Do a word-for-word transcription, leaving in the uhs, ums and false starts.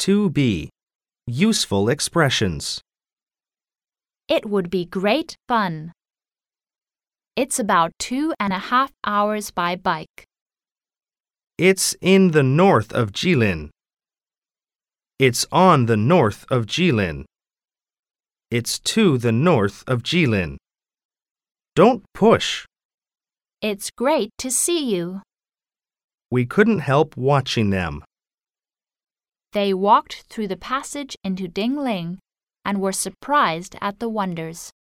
two B. Useful expressions. It would be great fun. It's about two and a half hours by bike. It's in the north of Jilin. It's on the north of Jilin. It's to the north of Jilin. Don't push. It's great to see you. We couldn't help watching them. They walked through the passage into Dingling and were surprised at the wonders.